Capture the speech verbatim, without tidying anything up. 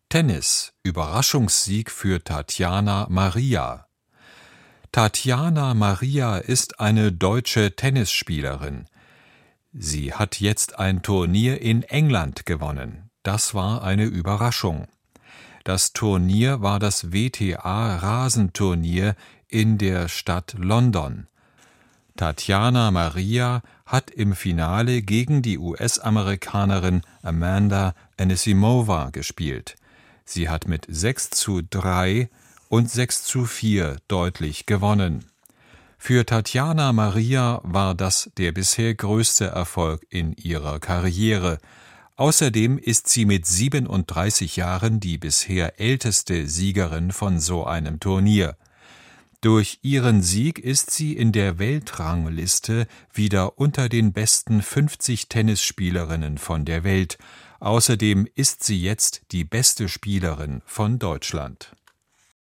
Tennis: Überraschungssieg für Tatjana Maria. Tatjana Maria ist eine deutsche Tennisspielerin. Sie hat jetzt ein Turnier in England gewonnen. Das war eine Überraschung. Das Turnier war das W T A-Rasenturnier in der Stadt London. Tatjana Maria hat im Finale gegen die U S-Amerikanerin Amanda Anisimova gespielt. Sie hat mit sechs zu drei und sechs zu vier deutlich gewonnen. Für Tatjana Maria war das der bisher größte Erfolg in ihrer Karriere. Außerdem ist sie mit siebenunddreißig Jahren die bisher älteste Siegerin von so einem Turnier. Durch ihren Sieg ist sie in der Weltrangliste wieder unter den besten fünfzig Tennisspielerinnen von der Welt. Außerdem ist sie jetzt die beste Spielerin von Deutschland.